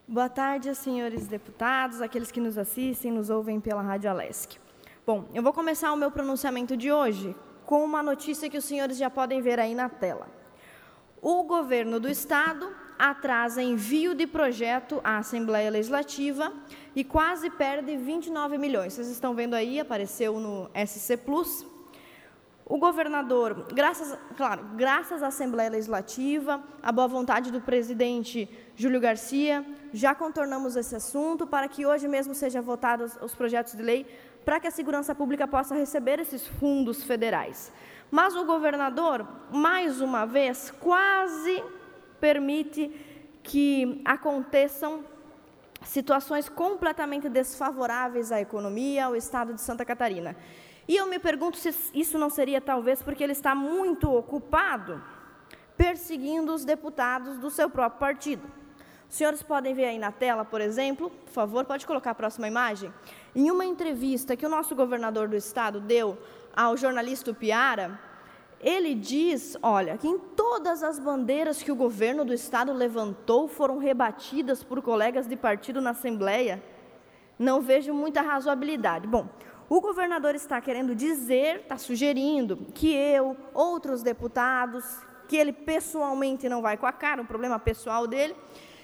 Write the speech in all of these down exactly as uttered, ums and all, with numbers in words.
Boa tarde, senhores deputados, aqueles que nos assistem, nos ouvem pela Rádio Alesc. Bom, eu vou começar o meu pronunciamento de hoje com uma notícia que os senhores já podem ver aí na tela. O governo do Estado atrasa envio de projeto à Assembleia Legislativa e quase perde vinte e nove milhões. Vocês estão vendo aí, apareceu no S C Plus. O governador, graças, claro, graças à Assembleia Legislativa, à boa vontade do presidente Júlio Garcia, já contornamos esse assunto para que hoje mesmo sejam votados os projetos de lei para que a segurança pública possa receber esses fundos federais. Mas o governador, mais uma vez, quase permite que aconteçam situações completamente desfavoráveis à economia, ao estado de Santa Catarina. E eu me pergunto se isso não seria talvez porque ele está muito ocupado perseguindo os deputados do seu próprio partido. Os senhores podem ver aí na tela, por exemplo, por favor, pode colocar a próxima imagem. Em uma entrevista que o nosso governador do estado deu ao jornalista Piara, ele diz, olha, que em todas as bandeiras que o governo do estado levantou foram rebatidas por colegas de partido na Assembleia. Não vejo muita razoabilidade. Bom, o governador está querendo dizer, está sugerindo que eu, outros deputados, que ele pessoalmente não vai com a cara, um problema pessoal dele,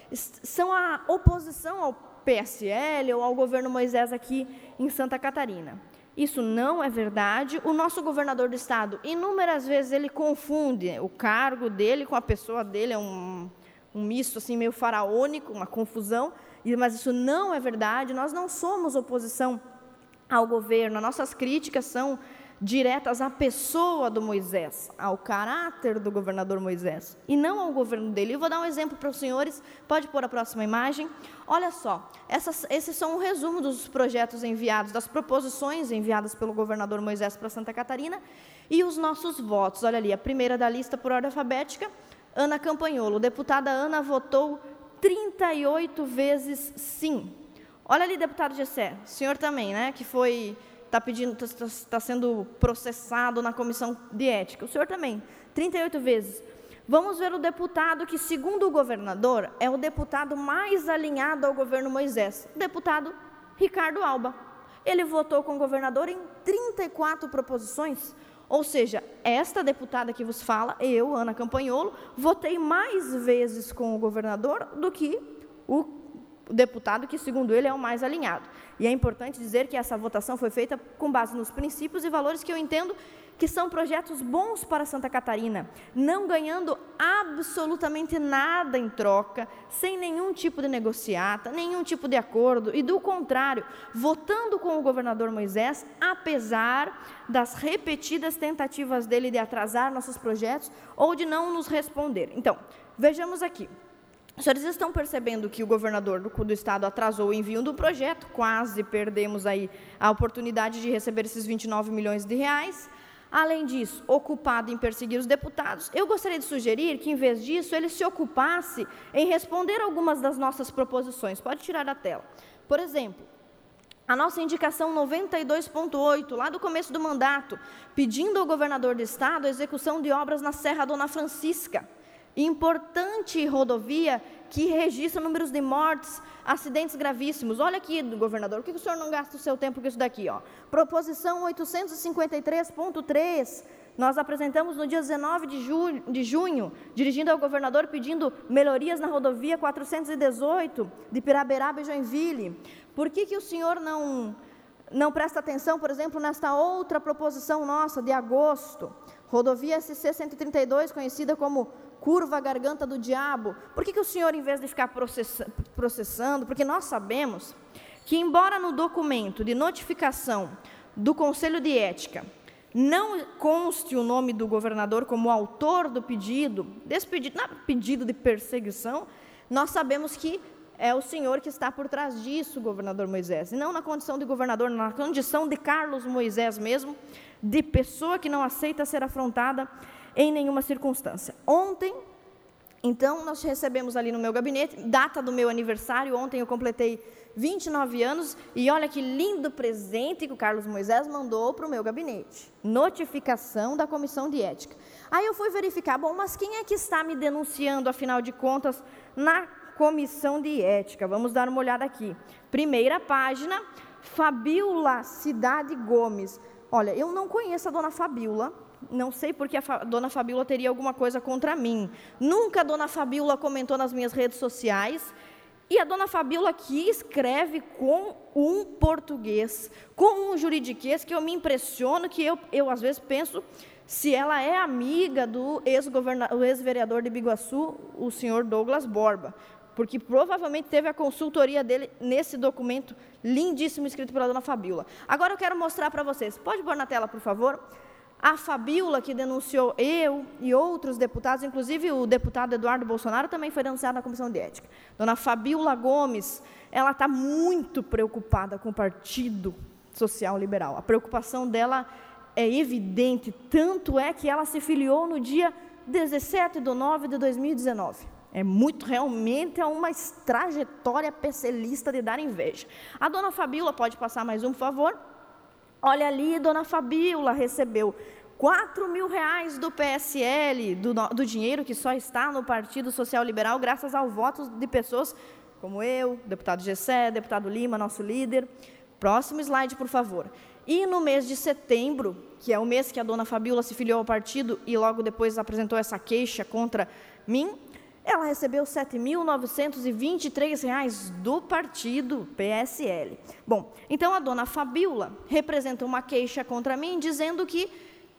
são a oposição ao P S L ou ao governo Moisés aqui em Santa Catarina. Isso não é verdade. O nosso governador do estado, inúmeras vezes, ele confunde o cargo dele com a pessoa dele, é um, um misto assim, meio faraônico, uma confusão, mas isso não é verdade. Nós não somos oposição ao governo, nossas críticas são diretas à pessoa do Moisés, ao caráter do governador Moisés, e não ao governo dele. Eu vou dar um exemplo para os senhores, pode pôr a próxima imagem. Olha só, essas, esses são um resumo dos projetos enviados, das proposições enviadas pelo governador Moisés para Santa Catarina, e os nossos votos. Olha ali, a primeira da lista por ordem alfabética, Ana Campanholo. A deputada Ana votou trinta e oito vezes sim. Olha ali, deputado Gessé, o senhor também, né, que foi, está pedindo, está tá sendo processado na comissão de ética. O senhor também, trinta e oito vezes. Vamos ver o deputado que, segundo o governador, é o deputado mais alinhado ao governo Moisés, o deputado Ricardo Alba. Ele votou com o governador em trinta e quatro proposições, ou seja, esta deputada que vos fala, eu, Ana Campanholo, votei mais vezes com o governador do que o o deputado que, segundo ele, é o mais alinhado. E é importante dizer que essa votação foi feita com base nos princípios e valores que eu entendo que são projetos bons para Santa Catarina, não ganhando absolutamente nada em troca, sem nenhum tipo de negociata, nenhum tipo de acordo, e do contrário, votando com o governador Moisés, apesar das repetidas tentativas dele de atrasar nossos projetos ou de não nos responder. Então, vejamos aqui. Os senhores estão percebendo que o governador do, do estado atrasou o envio do projeto, quase perdemos aí a oportunidade de receber esses vinte e nove milhões de reais. Além disso, ocupado em perseguir os deputados, eu gostaria de sugerir que, em vez disso, ele se ocupasse em responder algumas das nossas proposições. Pode tirar da tela. Por exemplo, a nossa indicação noventa e dois ponto oito, lá do começo do mandato, pedindo ao governador do estado a execução de obras na Serra Dona Francisca, importante rodovia que registra números de mortes, acidentes gravíssimos. Olha aqui, governador, por que o senhor não gasta o seu tempo com isso daqui? Ó? Proposição oitocentos e cinquenta e três ponto três, nós apresentamos no dia dezenove de junho, de junho, dirigindo ao governador pedindo melhorias na rodovia quatrocentos e dezoito, de Piraberaba e Joinville. Por que que o senhor não, não presta atenção, por exemplo, nesta outra proposição nossa, de agosto, rodovia S C cento e trinta e dois, conhecida como Curva Garganta do Diabo? Por que que o senhor, em vez de ficar processando, porque nós sabemos que, embora no documento de notificação do Conselho de Ética não conste o nome do governador como autor do pedido, desse pedido, não, pedido de perseguição, nós sabemos que é o senhor que está por trás disso, governador Moisés, e não na condição de governador, na condição de Carlos Moisés mesmo, de pessoa que não aceita ser afrontada em nenhuma circunstância. Ontem, então, nós recebemos ali no meu gabinete, data do meu aniversário, ontem eu completei vinte e nove anos, e olha que lindo presente que o Carlos Moisés mandou para o meu gabinete. Notificação da Comissão de Ética. Aí eu fui verificar, bom, mas quem é que está me denunciando, afinal de contas, na Comissão de Ética. Vamos dar uma olhada aqui. Primeira página, Fabíola Cidade Gomes. Olha, eu não conheço a dona Fabíola, não sei porque a Fa- dona Fabíola teria alguma coisa contra mim. Nunca a dona Fabíola comentou nas minhas redes sociais. E a dona Fabíola que escreve com um português, com um juridiquês, que eu me impressiono, que eu, eu às vezes penso se ela é amiga do ex-vereador de Biguaçu, o senhor Douglas Borba, porque provavelmente teve a consultoria dele nesse documento lindíssimo escrito pela dona Fabíola. Agora eu quero mostrar para vocês, pode pôr na tela, por favor? A Fabíola, que denunciou eu e outros deputados, inclusive o deputado Eduardo Bolsonaro, também foi denunciado na Comissão de Ética. Dona Fabíola Gomes, ela está muito preocupada com o Partido Social Liberal. A preocupação dela é evidente, tanto é que ela se filiou no dia dezessete de nove de dois mil e dezenove. É muito, realmente, é uma trajetória pecelista de dar inveja. A dona Fabíola, pode passar mais um, por favor? Olha ali, dona Fabíola recebeu quatro mil reais do P S L, do, do dinheiro que só está no Partido Social Liberal, graças ao voto de pessoas como eu, deputado Gessé, deputado Lima, nosso líder. Próximo slide, por favor. E no mês de setembro, que é o mês que a dona Fabíola se filiou ao partido e logo depois apresentou essa queixa contra mim, ela recebeu sete mil novecentos e vinte e três reais do partido P S L. Bom, então a dona Fabíola representa uma queixa contra mim, dizendo que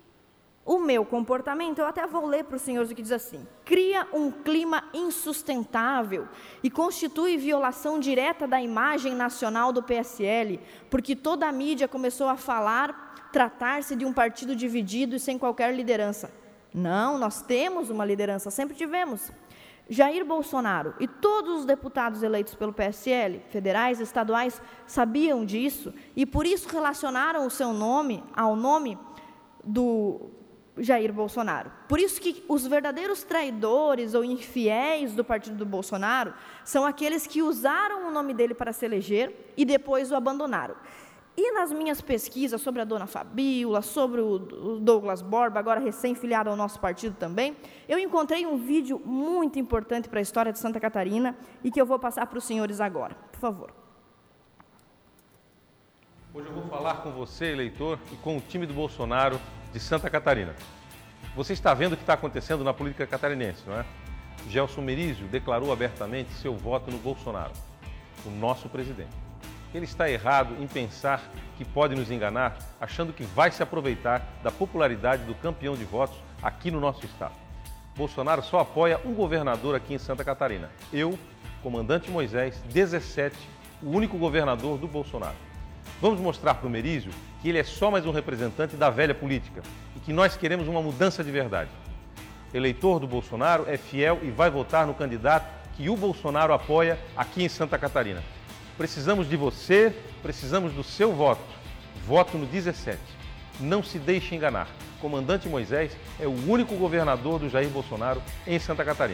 o meu comportamento, eu até vou ler para os senhores o que diz assim: cria um clima insustentável e constitui violação direta da imagem nacional do P S L, porque toda a mídia começou a falar, tratar-se de um partido dividido e sem qualquer liderança. Não, nós temos uma liderança, sempre tivemos. Jair Bolsonaro e todos os deputados eleitos pelo P S L, federais e estaduais, sabiam disso e por isso relacionaram o seu nome ao nome do Jair Bolsonaro. Por isso que os verdadeiros traidores ou infiéis do partido do Bolsonaro são aqueles que usaram o nome dele para se eleger e depois o abandonaram. E nas minhas pesquisas sobre a dona Fabíola, sobre o Douglas Borba, agora recém-filiado ao nosso partido também, eu encontrei um vídeo muito importante para a história de Santa Catarina e que eu vou passar para os senhores agora. Por favor. Hoje eu vou falar com você, eleitor, e com o time do Bolsonaro de Santa Catarina. Você está vendo o que está acontecendo na política catarinense, não é? Gelson Merizio declarou abertamente seu voto no Bolsonaro, o nosso presidente. Ele está errado em pensar que pode nos enganar, achando que vai se aproveitar da popularidade do campeão de votos aqui no nosso estado. Bolsonaro só apoia um governador aqui em Santa Catarina. Eu, comandante Moisés, dezessete, o único governador do Bolsonaro. Vamos mostrar para o Merizio que ele é só mais um representante da velha política e que nós queremos uma mudança de verdade. Eleitor do Bolsonaro é fiel e vai votar no candidato que o Bolsonaro apoia aqui em Santa Catarina. Precisamos de você, precisamos do seu voto. Voto no dezessete. Não se deixe enganar. Comandante Moisés é o único governador do Jair Bolsonaro em Santa Catarina.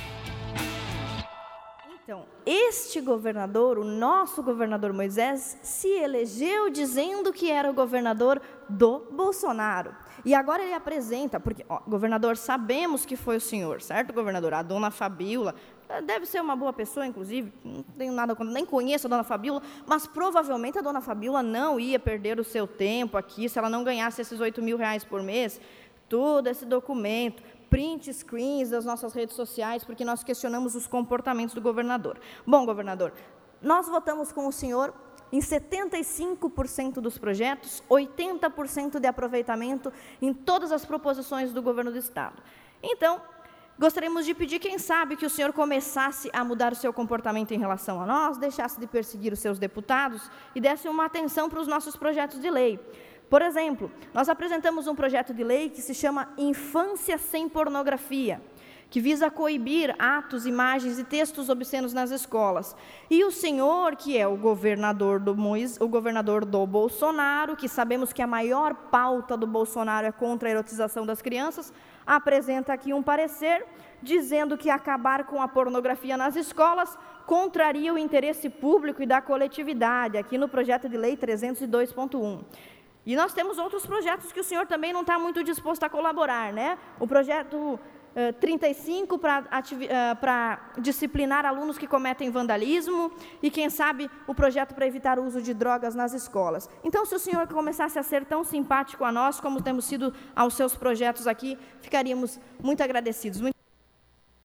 Então, este governador, o nosso governador Moisés, se elegeu dizendo que era o governador do Bolsonaro. E agora ele apresenta, porque, ó, governador, sabemos que foi o senhor, certo, governador? A dona Fabíola, deve ser uma boa pessoa, inclusive, não tenho nada contra, nem conheço a dona Fabíola, mas provavelmente a dona Fabíola não ia perder o seu tempo aqui se ela não ganhasse esses oito mil reais por mês, todo esse documento, print screens das nossas redes sociais, porque nós questionamos os comportamentos do governador. Bom, governador, nós votamos com o senhor em setenta e cinco por cento dos projetos, oitenta por cento de aproveitamento em todas as proposições do governo do estado. Então, gostaríamos de pedir, quem sabe, que o senhor começasse a mudar o seu comportamento em relação a nós, deixasse de perseguir os seus deputados e desse uma atenção para os nossos projetos de lei. Por exemplo, nós apresentamos um projeto de lei que se chama Infância Sem Pornografia, que visa coibir atos, imagens e textos obscenos nas escolas. E o senhor, que é o governador do, Mois, o governador do Bolsonaro, que sabemos que a maior pauta do Bolsonaro é contra a erotização das crianças, apresenta aqui um parecer dizendo que acabar com a pornografia nas escolas contraria o interesse público e da coletividade, aqui no projeto de lei trezentos e dois ponto um. E nós temos outros projetos que o senhor também não está muito disposto a colaborar, né? O projeto trinta e cinco para disciplinar alunos que cometem vandalismo e, quem sabe, o projeto para evitar o uso de drogas nas escolas. Então, se o senhor começasse a ser tão simpático a nós, como temos sido aos seus projetos aqui, ficaríamos muito agradecidos. Muito